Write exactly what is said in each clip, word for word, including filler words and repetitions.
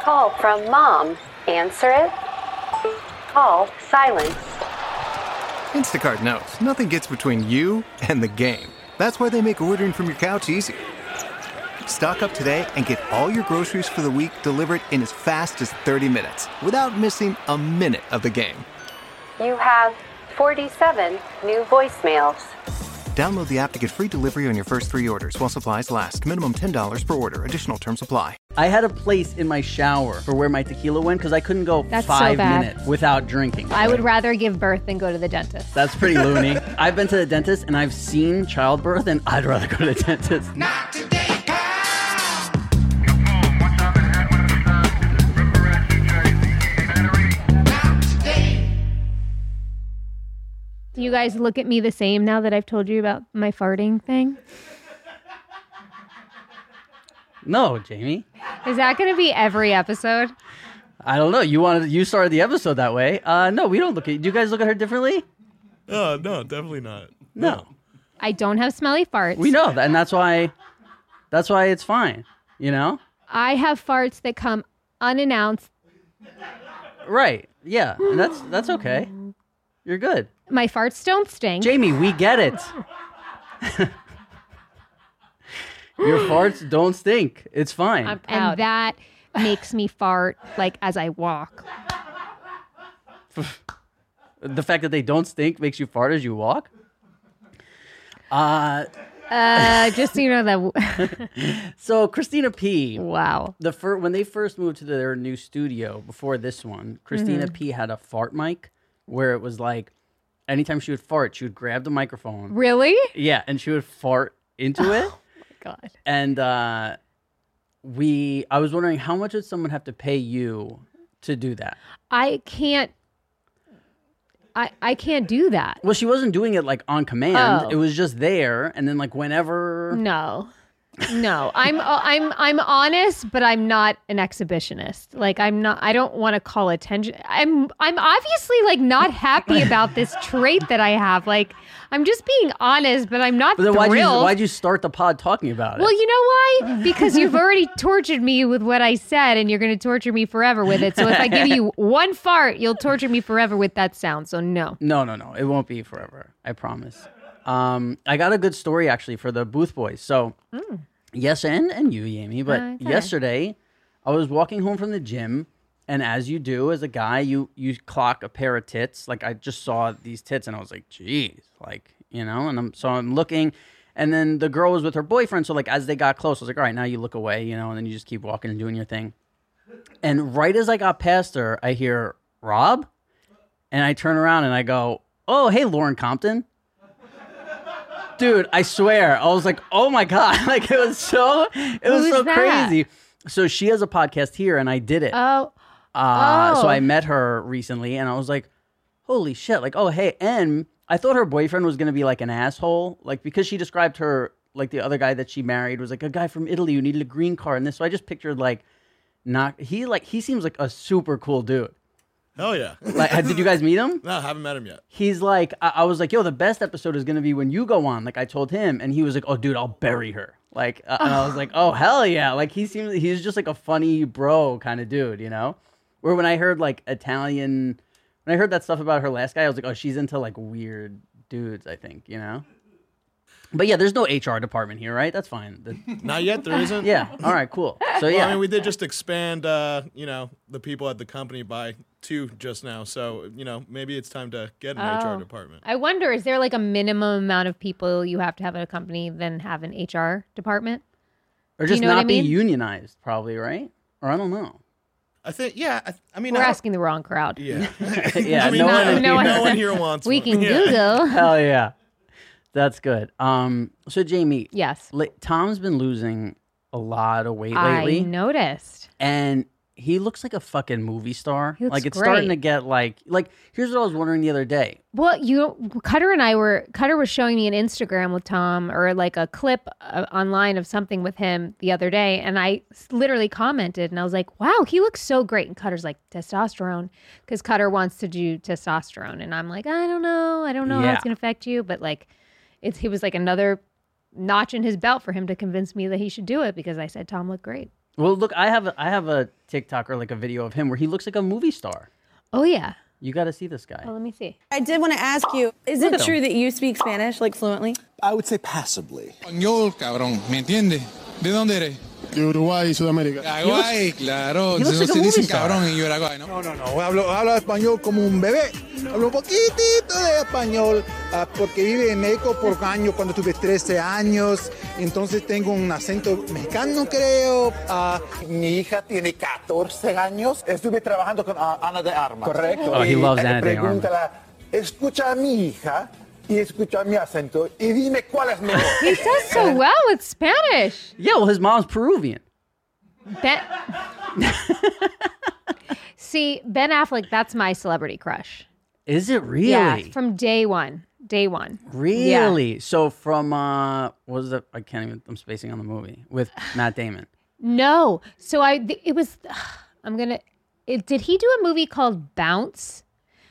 call from Mom. Answer it. Call silence. Instacart knows nothing gets between you and the game. That's why they make ordering from your couch easy. Stock up today and get all your groceries for the week delivered in as fast as thirty minutes without missing a minute of the game. You have forty-seven new voicemails. Download the app to get free delivery on your first three orders while supplies last. Minimum ten dollars per order. Additional terms apply. I had a place in my shower for where my tequila went because I couldn't go That's five so bad. minutes without drinking. I would rather give birth than go to the dentist. That's pretty loony. I've been to the dentist and I've seen childbirth and I'd rather go to the dentist. Not today, Do you guys look at me the same now that I've told you about my farting thing? No, Jamie. Is that going to be every episode? I don't know. You wanted you started the episode that way. Uh, no, we don't look at. Do you guys look at her differently? Oh no, definitely not. No. I don't have smelly farts. We know that, and that's why. That's why it's fine. You know. I have farts that come unannounced. Right. Yeah. And that's that's okay. You're good. My farts don't stink. Jamie, we get it. Your farts don't stink. It's fine. I'm proud. And that makes me fart like as I walk. The fact that they don't stink makes you fart as you walk? Uh, uh just so you know that. So Christina P. Wow. The fir- when they first moved to their new studio before this one, Christina Mm-hmm. P. had a fart mic where it was like, anytime she would fart, she would grab the microphone. Really? Yeah, and she would fart into it. Oh my God. And uh, we, I was wondering, how much would someone have to pay you to do that? I can't. I I can't do that. Well, she wasn't doing it like on command. Oh. It was just there, and then like whenever. No. No, I'm uh, I'm I'm honest, but I'm not an exhibitionist. Like I'm not. I don't want to call attention. I'm I'm obviously like not happy about this trait that I have. Like I'm just being honest, but I'm not But then thrilled. why'd you why'd you start the pod talking about it? Well, you know why? Because you've already tortured me with what I said, and you're going to torture me forever with it. So if I give you one fart, you'll torture me forever with that sound. So no. No, no, no. It won't be forever. I promise. Um, I got a good story actually for the Booth Boys. So, Mm. yes, and and you, Amy. But Uh, okay. yesterday, I was walking home from the gym, and as you do as a guy, you you clock a pair of tits. Like I just saw these tits, and I was like, "Geez," like you know. And I'm so I'm looking, and then the girl was with her boyfriend. So like as they got close, I was like, "All right, now you look away," you know, and then you just keep walking and doing your thing. And right as I got past her, I hear Rob, and I turn around and I go, "Oh, hey, Lauren Compton." Dude, I swear, I was like, "Oh my God!" Like it was so, it was Who's so that? crazy. So she has a podcast here, and I did it. Oh. Uh, oh. So I met her recently, and I was like, "Holy shit!" Like, oh hey, and I thought her boyfriend was gonna be like an asshole, like because she described her like the other guy that she married was like a guy from Italy who needed a green card, and this. So I just pictured like, not he like he seems like a super cool dude. Hell yeah. Like, did you guys meet him? No, I haven't met him yet. He's like, I, I was like, yo, the best episode is going to be when you go on. Like I told him, and he was like, oh, dude, I'll bury her. Like, uh, and I was like, oh, hell yeah. Like he seems, he's just like a funny bro kind of dude, you know? Where when I heard like Italian, when I heard that stuff about her last guy, I was like, oh, she's into like weird dudes, I think, you know? But yeah, there's no H R department here, right? That's fine. The, Not yet, there isn't? yeah. All right, cool. So Well, yeah. I mean, we did just expand, uh, you know, the people at the company by two just now. So, you know, maybe it's time to get an H R Oh. department. I wonder, is there like a minimum amount of people you have to have at a company than have an H R department? or do you just know what not I be mean? unionized, probably, right? Or I don't know. I think, yeah. I, I mean, We're I don't- asking the wrong crowd. Yeah. Yeah, I mean, no no, one- one, no no, one- one here wants We one. can Yeah. Google. Hell yeah. That's good. Um, so Jamie, Yes. li- Tom's been losing a lot of weight I lately, noticed. and he looks like a fucking movie star. He looks like it's starting great. to get like like. Here's what I was wondering the other day. Well, you, Cutter and I were, Cutter was showing me an Instagram with Tom or like a clip uh, online of something with him the other day. And I s- literally commented and I was like, wow, he looks so great. And Cutter's like, testosterone. Because Cutter wants to do testosterone. And I'm like, I don't know. I don't know how Yeah. it's going to affect you. But like, it's, he was like another notch in his belt for him to convince me that he should do it because I said Tom looked great. Well, look, I have a, I have a TikTok or like a video of him where he looks like a movie star. Oh yeah. You got to see this guy. Oh, let me see. I did want to ask you, is Look it at true him. that you speak Spanish, like fluently? I would say passably. Español, cabrón, ¿me entiendes? ¿De dónde eres? De Uruguay, Sudamérica. Uruguay, claro. he looks like a se movie dicen star. cabrón en Uruguay, ¿no? No, no, no. Hablo, hablo español como un bebé. Hablo un poquitito de español ah, porque vive en México por años cuando tuve trece años. Entonces tengo un acento mexicano, creo. Ah, mi hija tiene catorce años. Estuve trabajando con ah, Ana de Armas. Correcto. Oh, he Y, loves eh, Ana de Armas. pregúntala, escucha a mi hija y escucha mi acento y dime cuál es mejor. He does so well with Spanish. Yeah, well, his mom's Peruvian. Ben. See, Ben Affleck, that's my celebrity crush. Is it really? Yeah, from day one. Day one. Really? So from uh, what was it? I can't even. I'm spacing on the movie with Matt Damon. No. So I, th- it was, I'm going to, did he do a movie called Bounce?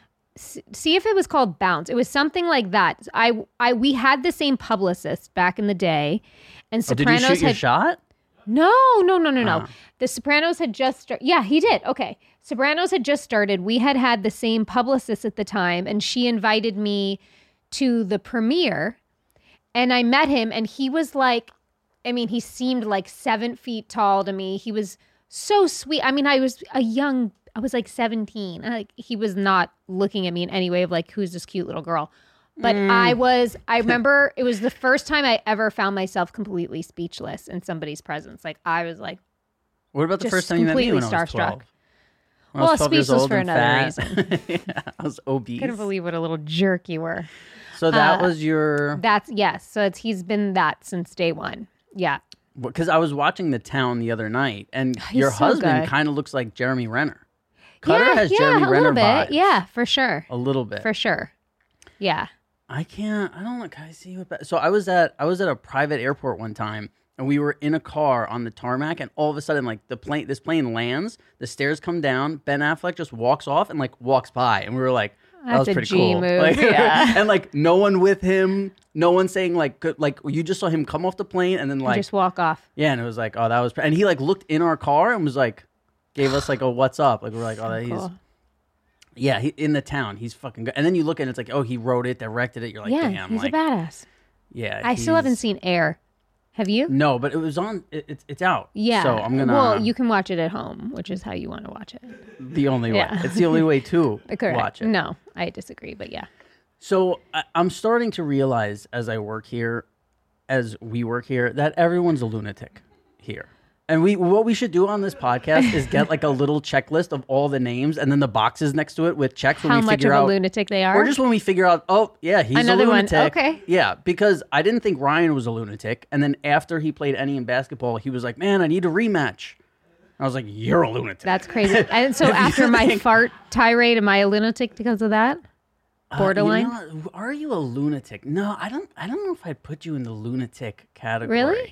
S- see if it was called Bounce. It was something like that. I, I, we had the same publicist back in the day, and Oh, did you Sopranos shoot your had, shot? no, no, no, no, no. Ah. The Sopranos had just started. Yeah, he did. Okay. Sopranos had just started. We had had the same publicist at the time, and she invited me to the premiere, and I met him, and he was like, I mean, he seemed like seven feet tall to me. He was so sweet. I mean, I was a young, I was like seventeen. And like, he was not looking at me in any way of like, who's this cute little girl? But I was, I remember it was the first time I ever found myself completely speechless in somebody's presence. Like, I was like, What about the Just first time you met me when I completely was twelve? starstruck. When I was Well, twelve years speechless old for and another fat. Yeah, I was obese. couldn't believe what a little jerk you were. So that uh, was your. That's, yes. So it's, he's been that since day one. Yeah. Because I was watching The Town the other night, and He's your so husband good. kind of looks like Jeremy Renner. Cutter yeah, has yeah, Jeremy a Renner little bit. vibes. Yeah, for sure. A little bit. For sure. Yeah. I can't. I don't know. Can I see what? Ba- so I was at I was at a private airport one time, and we were in a car on the tarmac, and all of a sudden, like the plane, this plane lands, the stairs come down, Ben Affleck just walks off and like walks by, and we were like, that That's was a pretty G cool. move, Like, yeah. and like no one with him, no one saying like good, like you just saw him come off the plane, and then like Just walk off. yeah, and it was like oh that was, pre- and he like looked in our car and was like, gave us like a what's up, like we're like oh he's. Cool. Yeah, he, in The Town, he's fucking good. And then you look and it's like, oh, he wrote it, directed it. You're like, Yeah, damn, he's like, a badass. yeah. I still haven't he's- seen Air. Have you? No, but it was on. It, it's it's out. Yeah. So I'm gonna. Well, you can watch it at home, which is how you want to watch it. the only way. Yeah. It's the only way to Correct. watch it. No, I disagree, but yeah. So I, I'm starting to realize as I work here, as we work here, that everyone's a lunatic here. And we what we should do on this podcast is get like a little checklist of all the names and then the boxes next to it with checks when How we much figure of a out, lunatic they are? or just when we figure out, oh yeah, he's Another a one. lunatic. Okay. Yeah, because I didn't think Ryan was a lunatic, and then after he played Ennie in basketball, he was like, "Man, I need a rematch." I was like, "You're a lunatic." That's crazy. And so If you after my think- fart tirade, am I a lunatic because of that? Borderline? Uh, you know what? Are you a lunatic? No, I don't. I don't know if I'd put you in the lunatic category. Really?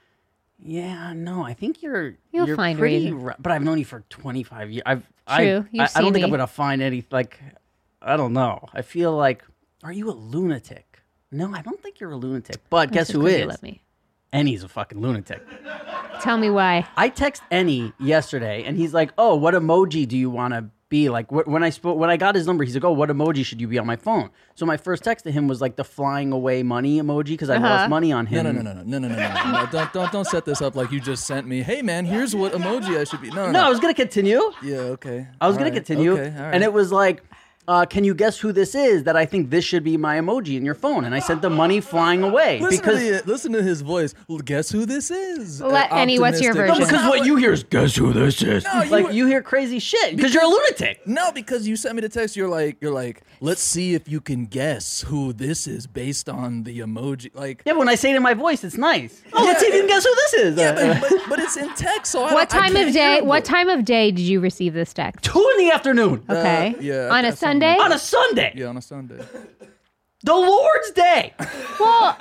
Yeah, no. I think you're. You'll you're find pretty. reason. ra- But I've known you for twenty-five years. I've. I, True. I, You've I don't seen think I'm me. gonna find any. Like, I don't know. I feel like. Are you a lunatic? No, I don't think you're a lunatic. But guess Just who 'cause you is? love me. Ennie's a fucking lunatic. Tell me why. I text Ennie yesterday, and he's like, "Oh, what emoji do you want to be like?" Wh- When I spoke, when I got his number, he's like, "Oh, what emoji should you be on my phone?" So my first text to him was like the flying away money emoji because I Uh-huh. lost money on No, him. no, no, no, no, no, no, no, no, no. Don't, don't, don't set this up like you just sent me. Hey, man, here's what emoji I should be. No, no, No, I no. was gonna continue. Yeah, okay. I was All gonna right, continue, Okay, all right. and it was like, uh, "Can you guess who this is? That I think this should be my emoji in your phone." And I sent the money flying away listen because to the, listen to his voice. Well, guess who this is? Let- Uh, Ennie, what's your optimistic. version? because what you hear is guess who this is. No, you like were- you hear crazy shit because you're a lunatic. No, because you sent me the text. You're like, you're like, let's see if you can guess who this is based on the emoji. Like, Yeah, but when I say it in my voice, it's nice. Oh, let's see if you can guess who this is. yeah, Uh, but, but, but it's in text. So I What don't- I time can't of hear day? him. What time of day did you receive this text? Two in the afternoon Okay. yeah, On a that's Sunday? on a Sunday, Yeah, on a Sunday. the Lord's Day. Well,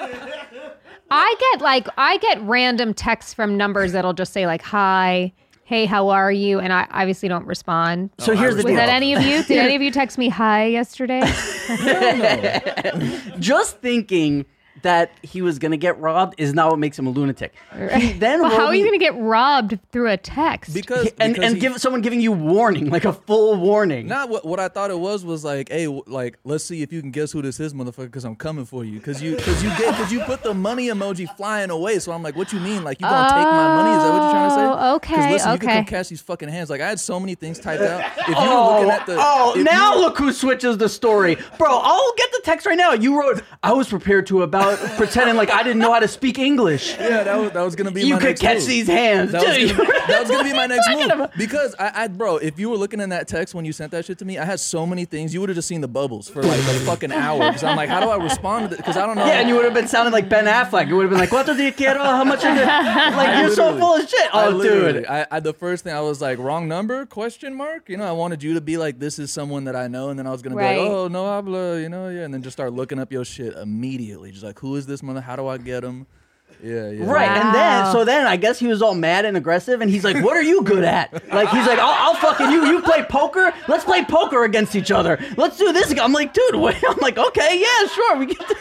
I get like I get random texts from numbers that'll just say like hi, hey, how are you? And I obviously don't respond. So here's the Was deal. that any of you? Did any of you text me hi yesterday? Just thinking that he was gonna get robbed is not what makes him a lunatic. He then Well, how wrote are you me- going to get robbed through a text? Because and because and he- give someone giving you warning, like a full warning. Not what what I thought it was was like, hey, w- like let's see if you can guess who this is, motherfucker, because I'm coming for you. Because you because you get because you put the money emoji flying away. So I'm like, what you mean? Like you gonna take my money? Is that what you're trying to say? Oh, okay, Because listen, you okay. can come catch these fucking hands. Like I had so many things typed out. If you Oh, were looking at the oh if now you- look who switches the story. Bro, I'll get the text right now. You wrote, I was prepared to about pretending like I didn't know how to speak English. Yeah, that was that was gonna be. You my could next catch move. these hands. That was, Dude, gonna, that was gonna be my next talking move about? because I, I, bro, if you were looking in that text when you sent that shit to me, I had so many things. You would have just seen the bubbles for like a fucking hour. Because I'm like, how do I respond to this? Because I don't know. Yeah, and you would have been sounding like Ben Affleck. You would have been like, "Cuánto te quiero? How much is it?" Like you're so Literally. full of shit. I Oh, literally- dude. I, I the first thing I was like, wrong number? Question mark? You know, I wanted you to be like, this is someone that I know, and then I was gonna Right. be like, oh no habla, you know, yeah, and then just start looking up your shit immediately, just like, who is this mother? How do I get him? Yeah, yeah. Right, and then Wow. so then I guess he was all mad and aggressive, and he's like, "What are you good at?" Like he's like, "I'll, I'll fucking you. You play poker? Let's play poker against each other. Let's do this." I'm like, "Dude, wait." I'm like, "Okay, yeah, sure, we get."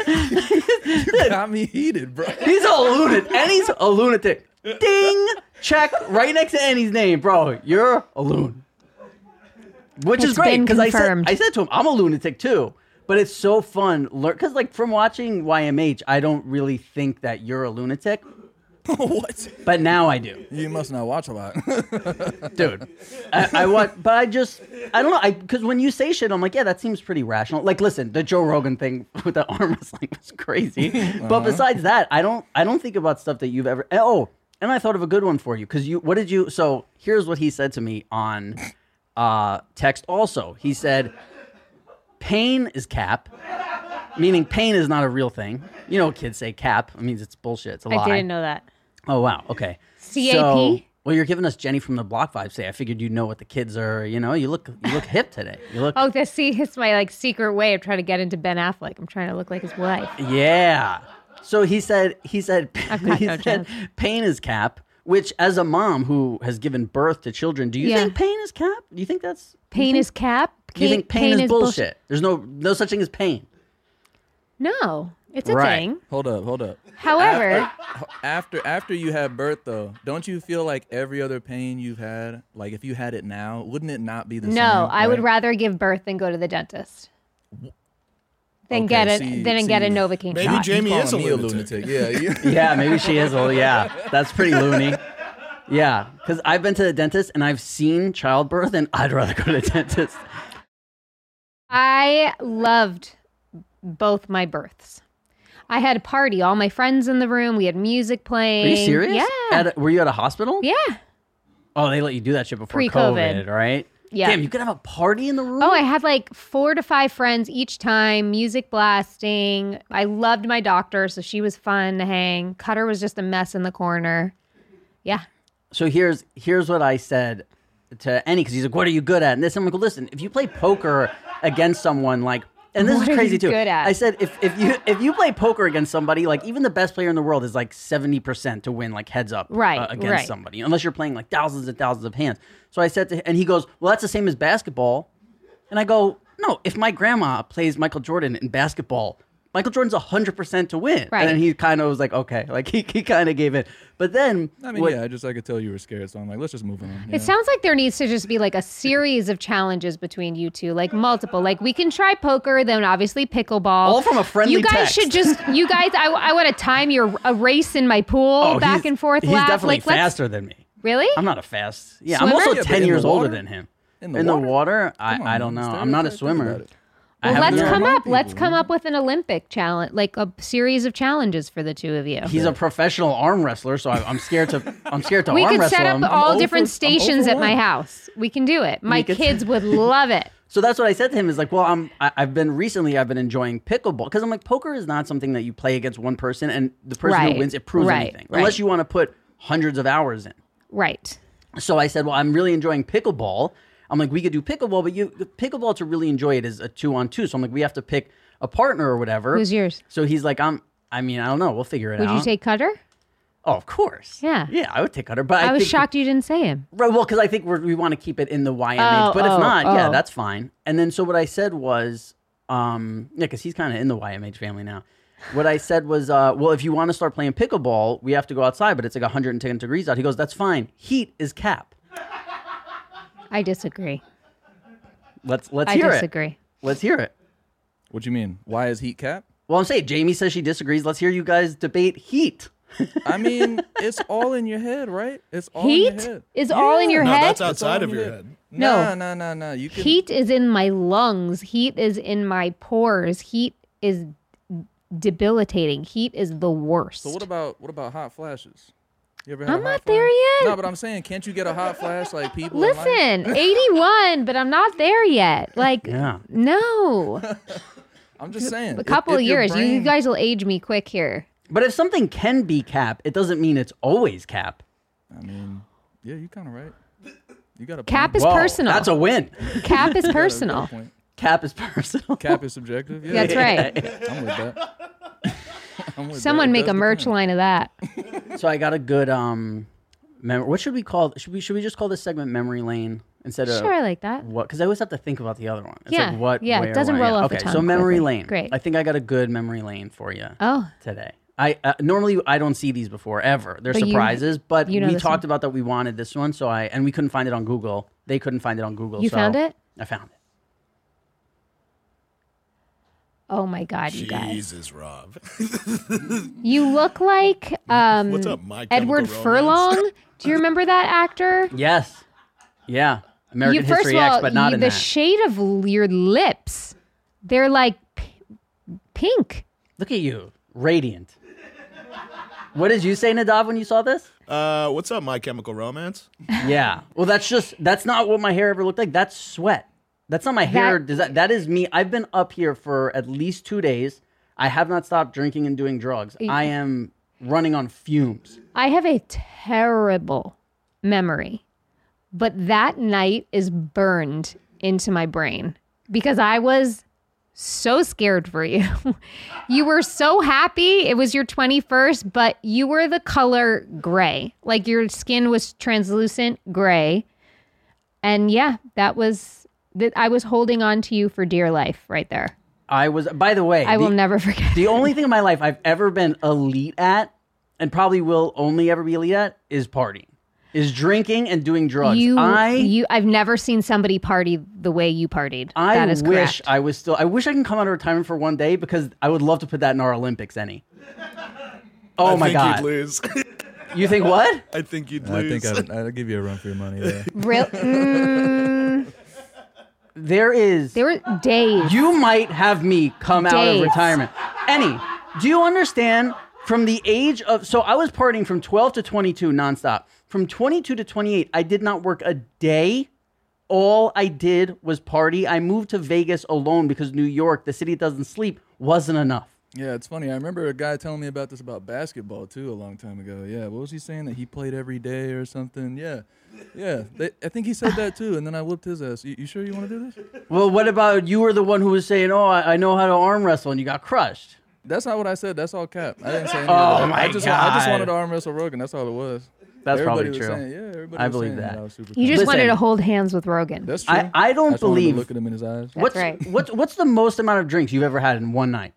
You got me heated, bro. He's a lunatic, and he's a lunatic. Ding, check right next to Annie's name, bro. You're a loon, which is It's great been because I said confirmed. I said to him, "I'm a lunatic too." But it's so fun, learn because like from watching Y M H, I don't really think that you're a lunatic. What? But now I do. You must not watch a lot. Dude, I, I want, but I just, I don't know, I because when you say shit, I'm like, yeah, that seems pretty rational. Like, listen, the Joe Rogan thing with the arm wrestling was crazy. But besides that, I don't, I don't think about stuff that you've ever. Oh, and I thought of a good one for you because you, what did you? So here's what he said to me on uh, text. Also, he said, "Pain is cap." Meaning pain is not a real thing. You know, kids say cap. It means it's bullshit. It's a lie. I didn't know that. Oh, wow. Okay. C A P? So, well, you're giving us Jenny from the Block vibes. Say, I figured you know what the kids are. You know, you look you look hip today. You look. Oh, this see, it's my like secret way of trying to get into Ben Affleck. I'm trying to look like his wife. Yeah. So he said. He said. I've got he no said chance. pain is cap. Which, as a mom who has given birth to children, do you Yeah. think pain is cap? Do you think that's Pain is cap. Do you think pain, is, bullshit. bullshit? There's no no such thing as pain. No, it's a Right. thing. Hold up, hold up. However, After after you have birth, though, don't you feel like every other pain you've had, like if you had it now, wouldn't it not be the same? no, I would right? rather give birth than go to the dentist. Than Okay, get it, see- than get a see. Novocaine. Maybe shot. Jamie Calling is a me lunatic. Yeah, you- Yeah, maybe she is. Oh, yeah, that's pretty loony. Yeah, because I've been to the dentist and I've seen childbirth, and I'd rather go to the dentist. I loved both my births. I had a party, all my friends in the room. We had music Are playing. you serious? Yeah. At a- were you at a hospital? yeah. Oh, they let you do that shit before Pre-COVID. COVID, right? Yeah. Damn, you could have a party in the room? Oh, I had like four to five friends each time, music blasting. I loved my doctor, so she was fun to hang. Cutter was just a mess in the corner. Yeah. So here's here's what I said to Annie, because he's like, "What are you good at?" And this, I'm like, well, "Listen, if you play poker against someone, like, and this What is are crazy you too." good at? I said, if if you if you play poker against somebody, like even the best player in the world is like seventy percent to win, like heads up, Right, uh, against right. somebody, unless you're playing like thousands and thousands of hands. So I said to him, and he goes, "Well, that's the same as basketball," and I go, "No, if my grandma plays Michael Jordan in basketball, Michael Jordan's one hundred percent to win." Right. And then he kind of was like, okay, like he, he kind of gave it. But then, I mean, what- yeah, I just I could tell you were scared, so I'm like, let's just move on. you It know? sounds like there needs to just be like a series of challenges between you two, like multiple. Like we can try poker, then obviously pickleball. All from a friendly You guys text. should just, you guys, I, I want to time your a race in my pool, Oh, back he's- and forth He's lap. definitely like, let's- faster than me. Really? I'm not a fast. Yeah, Swimmer? I'm also Yeah, but ten in years the older water? than him. In the In the water? water, I, Come I on, don't know. man, I'm not a stereotype, think swimmer. about it. I Well, haven't let's done- come Remind up. Let's people, come man. up with an Olympic challenge, like a series of challenges for the two of you. He's a professional arm wrestler, so I, I'm scared to. I'm scared to We arm could wrestle set up him. all over- different I'm stations over at my one. house. We can do it. My could- kids would love it. So that's what I said to him. Is like, well, I'm. I, I've been recently. I've been enjoying pickleball because I'm like, poker is not something that you play against one person and the person Right, who wins it proves right, anything, right. unless you want to put hundreds of hours in. Right. So I said, well, I'm really enjoying pickleball. I'm like, we could do pickleball, but you pickleball to really enjoy it is a two on two. So I'm like, we have to pick a partner or whatever. Who's yours? So he's like, I'm. I mean, I don't know. We'll figure it Would out. you take Cutter? Oh, of course. Yeah. Yeah, I would take Cutter, but I, I, was think, shocked you didn't say him. Right, well, because I think we're, we want to keep it in the Y M H, Oh, but if oh, not, yeah, oh. that's fine. And then so what I said was, um, yeah, because he's kind of in the Y M H family now. What I said was, uh, well, if you want to start playing pickleball, we have to go outside, but it's like one hundred ten degrees out. He goes, that's fine. Heat is cap. I disagree. Let's let's I hear disagree. it. Let's hear it. What you mean? Why is heat cap? Well, I'm saying Jamie says she disagrees. Let's hear you guys debate heat. I mean, it's all in your head, right? It's all Heat in your head. is all in your No, head? that's outside of your head. No. Nah, nah, nah, nah. You can, Heat is in my lungs. Heat is in my pores. Heat is debilitating. Heat is the worst. So what about what about hot flashes? You ever had I'm a hot not flash? there yet. No, but I'm saying, can't you get a hot flash like people? in life? Listen, eighty-one, but I'm not there yet. Like, Yeah. no. I'm just saying. A couple if, of if your years. You brain- guys will age me quick here. But if something can be cap, it doesn't mean it's always cap. I mean, yeah, you kind of right. You got a Cap is Whoa, personal. That's a win. Cap is You got a good personal. point. Cap is personal. Cap is subjective. Yeah, That's right. I'm with that. I'm with Someone that. It make a does merch depend. line of that. So I got a good um, mem- what should we call? Should we should we just call this segment memory lane instead of Sure, I like that. what? Because I always have to think about the other one. It's Yeah, like what? yeah, it where, doesn't why, roll yeah. off the Okay, tongue so memory quickly. lane. Great. I think I got a good memory lane for you. Oh. Today. I uh, normally I don't see these before ever. They're But you- surprises, but you know we this talked one. about that we wanted this one, so I and we couldn't find it on Google. They couldn't find it on Google. You so found it? I found it. Oh my God, you guys. Jesus, Rob. You look like um, What's up, My Edward Chemical Furlong. Romance? Do you remember that actor? Yes. Yeah. American you, first History of all, X, but not you, in the that. shade of l- your lips, they're like p- pink. Look at you, radiant. What did you say, Nadav, when you saw this? Uh, what's up, My Chemical Romance? Yeah. Well, that's just that's not what my hair ever looked like. That's sweat. That's not my hair. That- Does that that is me. I've been up here for at least two days. I have not stopped drinking and doing drugs. I am running on fumes. I have a terrible memory, but that night is burned into my brain because I was so scared for you. You were so happy. It was your twenty-first, but you were the color gray. Like your skin was translucent gray. And yeah, that was that I was holding on to you for dear life right there. I was. By the way, I will the- never forget. The only thing in my life I've ever been elite at, and probably will only ever be elite at, is partying, is drinking and doing drugs. You, I you, I've never seen somebody party the way you partied. I that is wish correct. I was still. I wish I can come out of retirement for one day because I would love to put that in our Olympics. Any. Oh I my think god! You'd lose. You think what? I think you'd I lose. think I'd, I'd give you a run for your money. Yeah. Real, mm, There is. there were days. You might have me come out of Days. retirement. Any, do you understand from the age of, so I was partying from twelve to twenty-two nonstop. From twenty-two to twenty-eight, I did not work a day. All I did was party. I moved to Vegas alone because New York, the city that doesn't sleep, wasn't enough. Yeah, it's funny. I remember a guy telling me about this about basketball too a long time ago. Yeah, what was he saying, that he played every day or something? Yeah, yeah. They, I think he said that too, and then I whooped his ass. You, you sure you want to do this? Well, what about you were the one who was saying, oh, I, I know how to arm wrestle, and you got crushed. That's not what I said. That's all cap. I didn't say anything. Oh, I my just, wa- I just God. wanted to arm wrestle Rogan. That's all it was. That's Everybody probably was true. Saying, yeah, everybody I was believe saying that. I was super You cool. just wanted Listen. to hold hands with Rogan. That's true. I, I don't I just wanted to believe. look at him in his eyes. What's, right. what's, what's the most amount of drinks you've ever had in one night?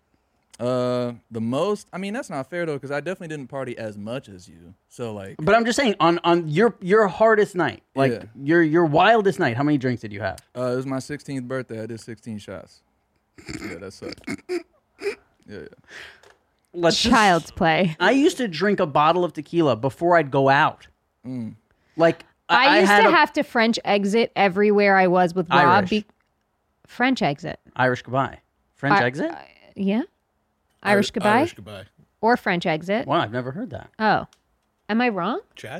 Uh, the most. I mean, that's not fair though, because I definitely didn't party as much as you. So like, But I'm just saying, on, on your your hardest night, like Yeah. your your wildest night, how many drinks did you have? uh, it was my sixteenth birthday. I did sixteen shots. Yeah, that sucked. Yeah, yeah. Let's just- Child's play. I used to drink a bottle of tequila before I'd go out. Mm. Like I, I, used had to a have to French exit everywhere I was with Rob. Irish. Be- French exit. Irish goodbye, French I- exit. I- yeah. Irish goodbye Irish goodbye. or French exit. Wow, I've never heard that. Oh, am I wrong? Chad?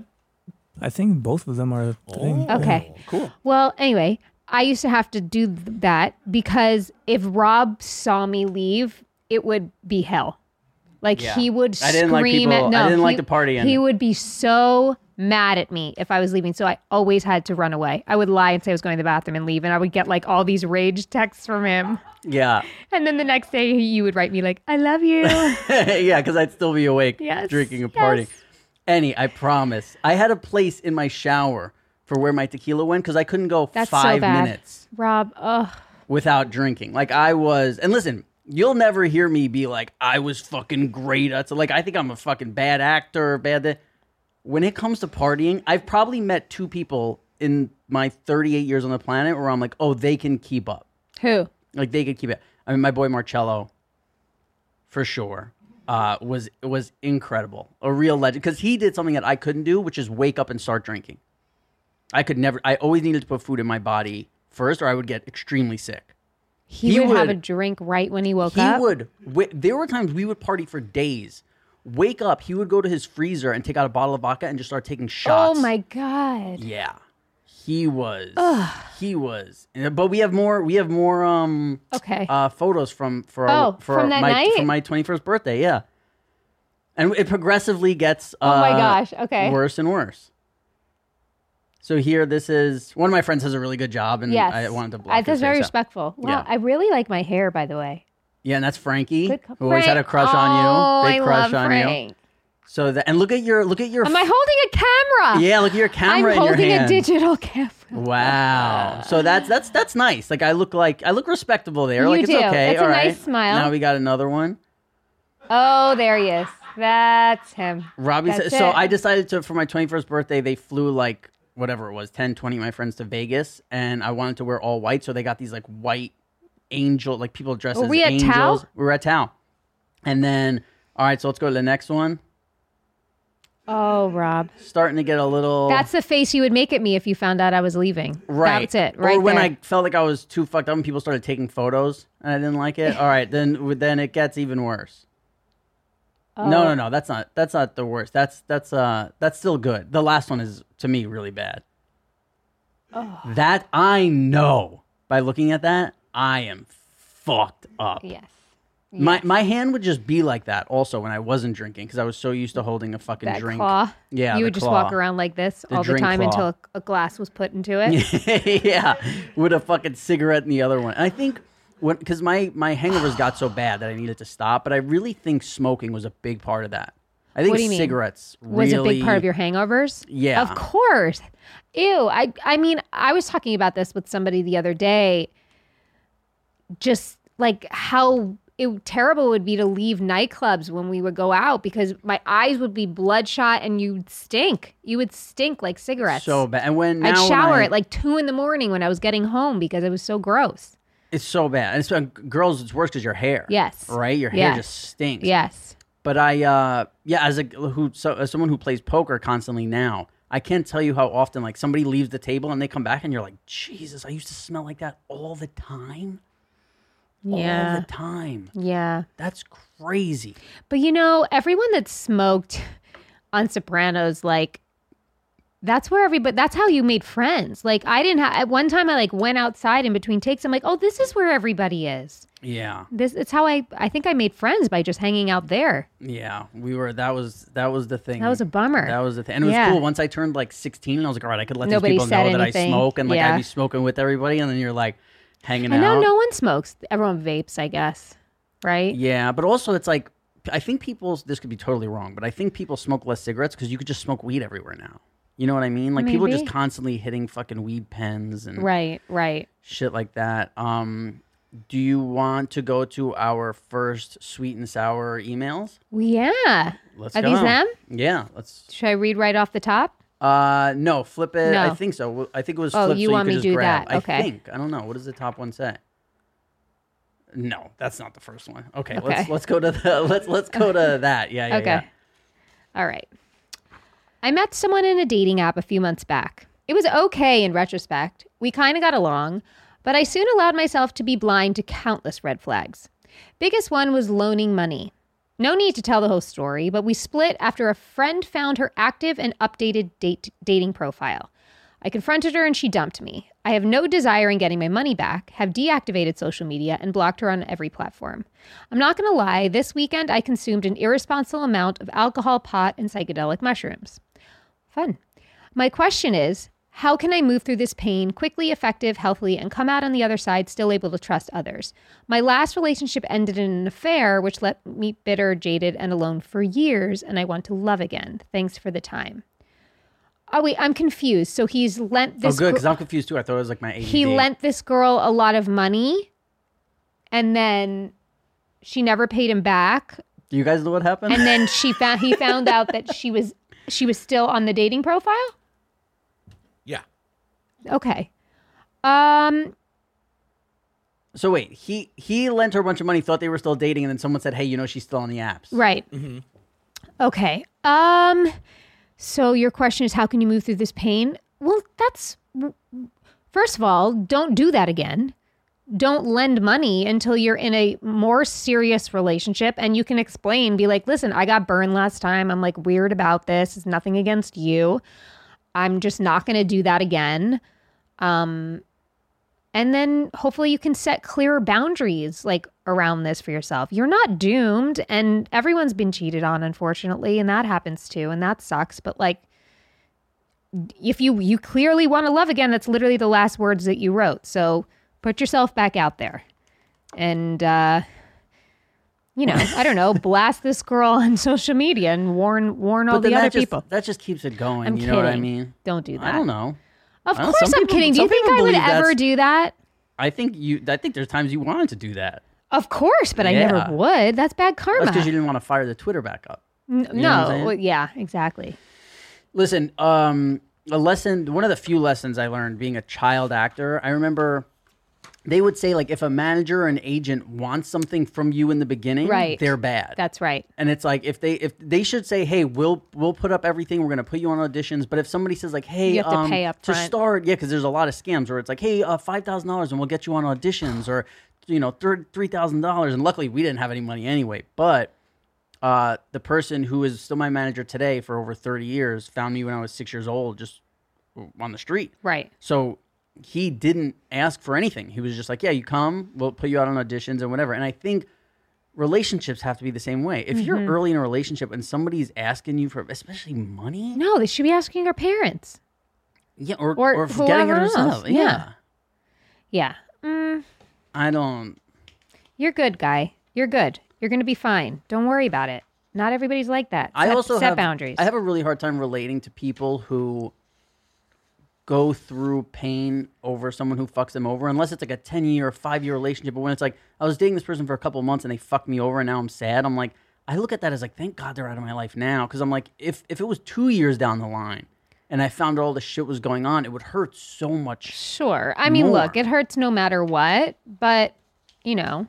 I think both of them are. a thing. Okay. Cool. Well, anyway, I used to have to do th- that because if Rob saw me leave, it would be hell. Like Yeah. he would I scream didn't like people- at no. I didn't like he- to party and- He would be so mad at me if I was leaving. So I always had to run away. I would lie and say I was going to the bathroom and leave, and I would get like all these rage texts from him. Yeah, And then the next day, you would write me like, "I love you." yeah, because I'd still be awake, Yes, drinking and yes. partying. Any, I promise. I had a place in my shower for where my tequila went because I couldn't go That's five so bad. minutes Rob, ugh. without drinking. Like I was, and listen, You'll never hear me be like, I was fucking great. That's like, I think I'm a fucking bad actor, bad. Th-. When it comes to partying, I've probably met two people in my thirty-eight years on the planet where I'm like, oh, they can keep up. Who? Like they could keep it. I mean, my boy Marcello, for sure, uh, was was incredible, a real legend, because he did something that I couldn't do, which is wake up and start drinking. I could never. I always needed to put food in my body first, or I would get extremely sick. He, he would, would have a drink right when he woke he up. He would. W- there were times we would party for days. Wake up, he would go to his freezer and take out a bottle of vodka and just start taking shots. Oh my god! Yeah. He was, Ugh. he was, but we have more. We have more. Um, okay. Uh, photos from for oh, for from that my night? from my twenty-first birthday. Yeah, and it progressively gets. Uh, oh my gosh! Okay. Worse and worse. So here, this is one of my friends has a really good job, and yes. I wanted to. Block I, that's very out. respectful. Wow, yeah. I really like my hair, by the way. Yeah, and that's Frankie, good, who always had a crush oh, on you. Big I crush love on Frank. you. So that, and look at your look at your. Am I holding a camera? Yeah, look at your camera I'm in your hand. holding a digital camera. Wow. So that's that's that's nice. Like I look like I look respectable there. You like it's do. okay. It's All a right. nice smile. Now we got another one. Oh, there he is. That's him. Robbie That's said, so it. I decided to for my twenty-first birthday they flew like whatever it was, ten, twenty of my friends to Vegas, and I wanted to wear all white, so they got these like white angel like people dressed Were as we at angels. Tao? We were at Tao. And then all right, so let's go to the next one. Oh, Rob. Starting to get a little... That's the face you would make at me if you found out I was leaving. Right. That's it, right Or when there. I felt like I was too fucked up and people started taking photos and I didn't like it. All right, then then it gets even worse. Oh. No, no, no. That's not that's not the worst. That's that's uh that's still good. The last one is to me really bad. Oh. That I know. By looking at that, I am fucked up. Yes. My my hand would just be like that also when I wasn't drinking because I was so used to holding a fucking That drink. claw. Yeah, You the would just claw. walk around like this The all the drink time claw. until a, a glass was put into it. Yeah, with a fucking cigarette in the other one. And I think when because my my hangovers got so bad that I needed to stop, but I really think smoking was a big part of that. I think What do you mean? cigarettes Was really, a big part of your hangovers? Yeah. Of course. Ew. I I mean, I was talking about this with somebody the other day. Just like how it, terrible it would be to leave nightclubs when we would go out because my eyes would be bloodshot and you'd stink. You would stink like cigarettes. so bad. And when now I'd when shower I- at like two in the morning when I was getting home because it was so gross. It's so bad. And it's, uh, girls, it's worse because your hair. Yes. Right? Your hair Yes. just stinks. Yes. But I, uh, yeah, as a who, so, as someone who plays poker constantly now, I can't tell you how often like somebody leaves the table and they come back and you're like, Jesus, I used to smell like that all the time. Yeah. All the time. Yeah. That's crazy. But you know, everyone that smoked on Sopranos, like, that's where everybody, that's how you made friends. Like, I didn't have, at one time I like went outside in between takes. I'm like, oh, this is where everybody is. Yeah. This, it's how I, I think I made friends by just hanging out there. Yeah. We were, that was, that was the thing. That was a bummer. That was the thing. And it was Yeah. cool. Once I turned like sixteen, I was like, all right, I could let Nobody these people said know anything. that I smoke and like Yeah. I'd be smoking with everybody. And then you're like hanging I know out. no one smokes. Everyone vapes, I guess. Right? Yeah. But also it's like, I think people, this could be totally wrong, but I think people smoke less cigarettes because you could just smoke weed everywhere now. You know what I mean? Like people are just Maybe. constantly hitting fucking weed pens and Right, right. shit like that. Um, do you want to go to our first sweet and sour emails? Yeah. Let's Are go. these them? Yeah. Let's. Should I read right off the top? Uh, no, flip it. I No. think so. I think it was. Oh, flip you so want you me could to just do grab. that? Okay. I think. I don't know. What does the top one say? No, that's not the first one. Okay, Okay. let's let's go to the let's let's go to that. Yeah, yeah, Okay. yeah. All right. I met someone in a dating app a few months back. It was okay in retrospect. We kind of got along, but I soon allowed myself to be blind to countless red flags. Biggest one was loaning money. No need to tell the whole story, but we split after a friend found her active and updated date dating profile. I confronted her and she dumped me. I have no desire in getting my money back, have deactivated social media, and blocked her on every platform. I'm not going to lie, this weekend I consumed an irresponsible amount of alcohol, pot, and psychedelic mushrooms. Fun. My question is, how can I move through this pain quickly, effective, healthily, and come out on the other side still able to trust others? My last relationship ended in an affair, which left me bitter, jaded, and alone for years, and I want to love again. Thanks for the time. Oh, wait, I'm confused. So he's lent this... Oh, good, gr- because I'm confused too. I thought it was like my A D D. he lent this girl a lot of money, and then she never paid him back. Do you guys know what happened? And then she found he found out that she was she was still on the dating profile? Yeah. Okay. Um So wait, he he lent her a bunch of money, thought they were still dating, and then someone said, "Hey, you know, she's still on the apps." Right. Mm-hmm. Okay. Um so your question is, how can you move through this pain? Well, that's first of all, don't do that again. Don't lend money until you're in a more serious relationship and you can explain, be like, listen, I got burned last time. I'm like weird about this. It's nothing against you. I'm just not going to do that again. Um, and then hopefully you can set clearer boundaries like around this for yourself. You're not doomed, and everyone's been cheated on, unfortunately, and that happens too, and that sucks. But like, if you you clearly want to love again, that's literally the last words that you wrote. So put yourself back out there, and uh, you know, I don't know, blast this girl on social media and warn warn all But then the other that just, people. That just keeps it going. I'm you know what I kidding. mean? Don't do that. I don't know. Of I don't- course, some I'm people- kidding. Do you some think people I would believe ever that's- do that? I think you. I think there's times you wanted to do that. Of course, but I Yeah. never would. That's bad karma. That's because you didn't want to fire the Twitter back up. N- You know what I'm no, saying? well, yeah, exactly. Listen, um, a lesson, one of the few lessons I learned being a child actor, I remember they would say, like, if a manager or an agent wants something from you in the beginning, Right. they're bad. That's right. And it's like, if they if they should say, hey, we'll we'll put up everything, we're going to put you on auditions. But if somebody says, like, hey, You have to um, pay up to front. start, yeah, because there's a lot of scams where it's like, hey, uh, five thousand dollars and we'll get you on auditions, or, you know, three thousand dollars. And luckily, we didn't have any money anyway. But uh, the person who is still my manager today for over thirty years found me when I was six years old, just on the street. Right. So he didn't ask for anything. He was just like, yeah, you come, we'll put you out on auditions and whatever. And I think relationships have to be the same way. If you're Mhm. early in a relationship and somebody's asking you for, especially money, No, they should be asking our parents. yeah, or Or or, for getting it whoever herself, else, yeah. yeah. Yeah. Mm, I don't. you're good, guy. You're good. You're going to be fine. Don't worry about it. Not everybody's like that. I Set- also set have boundaries. I have a really hard time relating to people who go through pain over someone who fucks them over, unless it's like a ten year or five year relationship. But when it's like, I was dating this person for a couple of months and they fucked me over and now I'm sad, I'm like, I look at that as like, thank God they're out of my life now. Because I'm like, if if it was two years down the line and I found all the shit was going on, it would hurt so much. Sure. I mean, more. look, it hurts no matter what, but you know,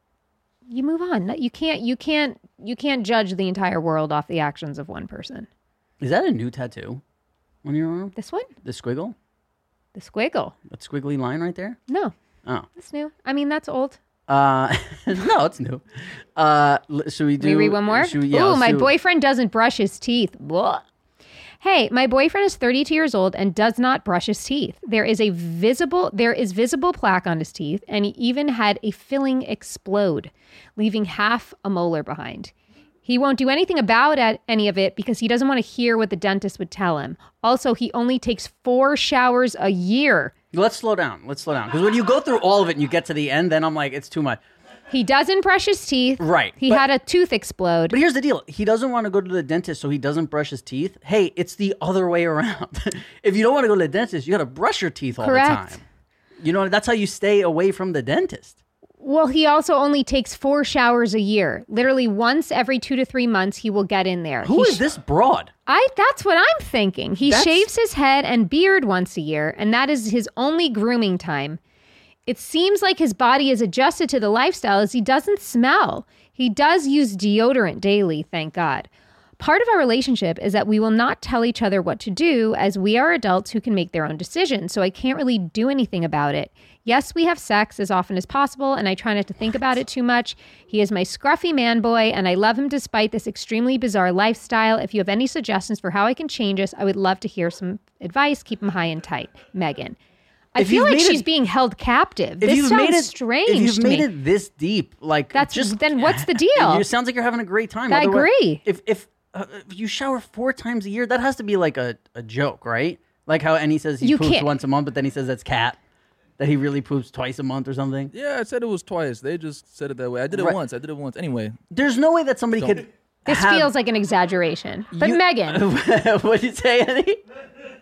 you move on. You can't you can't you can't judge the entire world off the actions of one person. Is that a new tattoo on your arm? This one? The squiggle? The squiggle. That squiggly line right there? No. Oh. That's new. I mean, that's old. Uh, no, it's new. Uh, l- should we do? Can we read one more? Should we, yeah, Ooh, let's my do- boyfriend doesn't brush his teeth. Blah. Hey, my boyfriend is thirty-two years old and does not brush his teeth. There is a visible there is visible plaque on his teeth, and he even had a filling explode, leaving half a molar behind. He won't do anything about it, any of it because he doesn't want to hear what the dentist would tell him. Also, he only takes four showers a year. Let's slow down. Let's slow down. Because when you go through all of it and you get to the end, then I'm like, it's too much. He doesn't brush his teeth. Right. He but, had a tooth explode. But here's the deal. He doesn't want to go to the dentist, so he doesn't brush his teeth. Hey, it's the other way around. If you don't want to go to the dentist, you got to brush your teeth all Correct. the time. You know, that's how you stay away from the dentist. Well, he also only takes four showers a year. Literally once every two to three months, he will get in there. Who He is this broad? I that's what I'm thinking. He That's- shaves his head and beard once a year, and that is his only grooming time. It seems like his body is adjusted to the lifestyle as he doesn't smell. He does use deodorant daily, thank God. Part of our relationship is that we will not tell each other what to do as we are adults who can make their own decisions, so I can't really do anything about it. Yes, we have sex as often as possible, and I try not to think about it too much. He is my scruffy man boy, and I love him despite this extremely bizarre lifestyle. If you have any suggestions for how I can change this, I would love to hear some advice. Keep him high and tight. Megan. I If feel you've like made she's it- being held captive. If This you've sounds made it, strange if you've to made me. it this deep, like That's just then what's the deal? It sounds like you're having a great time. I Otherwise- agree. If if, uh, if you shower four times a year, that has to be like a, a joke, right? Like how and he says he You poops can't- once a month, but then he says that's cat. That he really poops twice a month or something. Yeah, I said it was twice. They just said it that way. I did it Right. once. I did it once. Anyway. There's no way that somebody Don't- could. This have- feels like an exaggeration. But You- Megan, What'd you say, Eddie?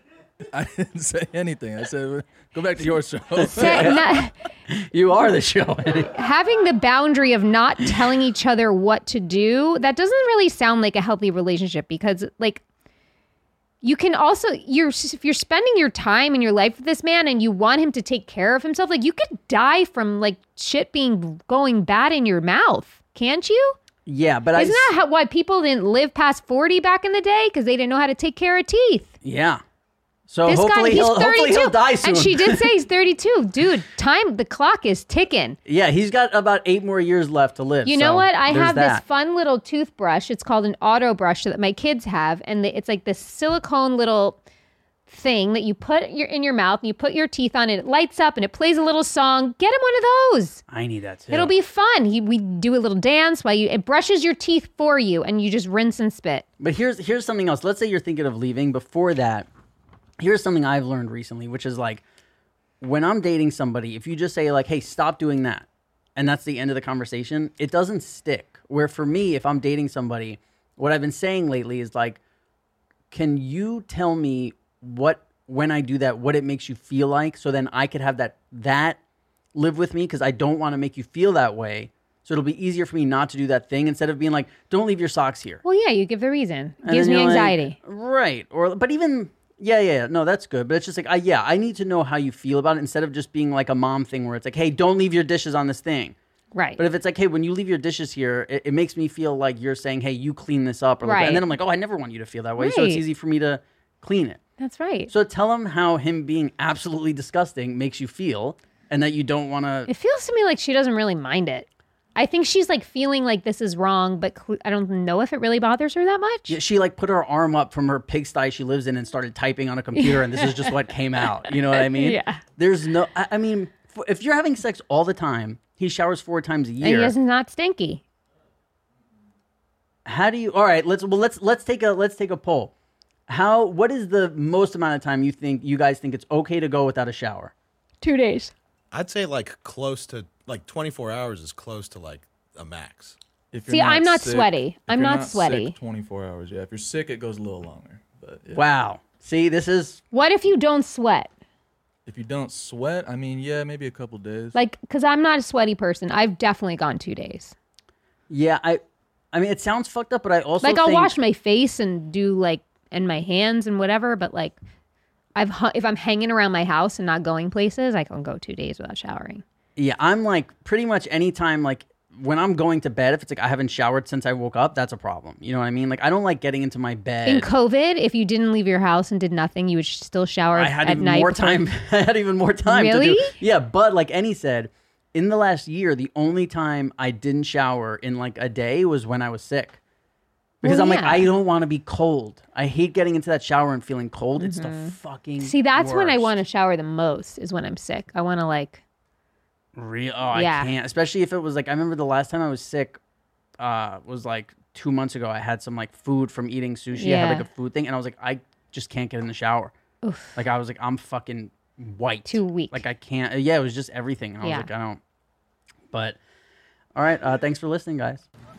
I didn't say anything. I said, go back to your show. Say- not- You are the show. having the boundary of not telling each other what to do, that doesn't really sound like a healthy relationship, because like you can also you're if you're spending your time and your life with this man and you want him to take care of himself, like you could die from like shit being going bad in your mouth, can't you? Yeah, but Isn't I that how, why people didn't live past forty back in the day? Because they didn't know how to take care of teeth. yeah. So This guy, hopefully he's he'll hopefully thirty-two. he'll die soon. And she did say he's thirty-two. Dude, time, the clock is ticking. Yeah, he's got about eight more years left to live. You so know what? I there's have that. this fun little toothbrush. It's called an auto brush that my kids have. And the, it's like this silicone little thing that you put your, in your mouth and you put your teeth on and it lights up and it plays a little song. Get him one of those. I need that too. It'll be fun. He, we do a little dance while you, it brushes your teeth for you and you just rinse and spit. But here's here's something else. Let's say you're thinking of leaving. Before that, here's something I've learned recently, which is like when I'm dating somebody, if you just say like, hey, stop doing that, and that's the end of the conversation, it doesn't stick. Where for me, if I'm dating somebody, what I've been saying lately is like, can you tell me what, when I do that, what it makes you feel like, so then I could have that that live with me, because I don't want to make you feel that way. So it'll be easier for me not to do that thing instead of being like, don't leave your socks here. Well, yeah, you give the reason. And Gives then me you're like, anxiety. right. Or, but even, yeah, yeah, yeah, no, that's good. But it's just like, I, yeah, I need to know how you feel about it instead of just being like a mom thing where it's like, hey, don't leave your dishes on this thing. Right. But if it's like, hey, when you leave your dishes here, it, it makes me feel like you're saying, hey, you clean this up. Or like, Right. and then I'm like, oh, I never want you to feel that way. So it's Right. easy for me to clean it. That's right. So tell him how him being absolutely disgusting makes you feel and that you don't want to. It feels to me like she doesn't really mind it. I think she's like feeling like this is wrong, but cl- I don't know if it really bothers her that much. Yeah, she like put her arm up from her pigsty she lives in and started typing on a computer, and this is just what came out. You know what I mean? Yeah. There's no, I, I mean, f- if you're having sex all the time, he showers four times a And year. he's not stinky. How do you? All right, let's well let's let's take a let's take a poll. How? What is the most amount of time you think you guys think it's okay to go without a shower? Two days. I'd say like close to like twenty-four hours is close to like a max. If See, I'm not sweaty. if I'm you're not sick, sweaty. twenty-four hours. Yeah, if you're sick, it goes a little longer. But yeah. Wow. See, this is What if you don't sweat? If you don't sweat, I mean, yeah, maybe a couple days. Like, because I'm not a sweaty person. I've definitely gone two days. yeah. I, I mean, it sounds fucked up, but I also Like, I'll think, wash my face and do like, and my hands and whatever, but like, I've hu- if I'm hanging around my house and not going places, I can go two days without showering. Yeah, I'm like pretty much anytime like when I'm going to bed, if it's like I haven't showered since I woke up, that's a problem. You know what I mean? Like I don't like getting into my bed. In COVID, if you didn't leave your house and did nothing, you would sh- still shower I had at even night. more before- time. I had even more time to Really? do. Yeah, but like Annie said, in the last year, the only time I didn't shower in like a day was when I was sick. Because Well, I'm like, yeah. I don't want to be cold. I hate getting into that shower and feeling cold. It's the fucking See, that's when I worst. want to shower the most, is when I'm sick. I want to like, Real? Oh, Yeah. I can't. Especially if it was like I remember the last time I was sick, uh, was like two months ago. I had some like food from eating sushi. I had Yeah. like a food thing, and I was like, I just can't get in the shower. oof, Like I was like, I'm fucking white. too weak. Like I can't. Yeah, it was just everything. And I was Yeah. like, I don't. But all right. Uh, thanks for listening, guys.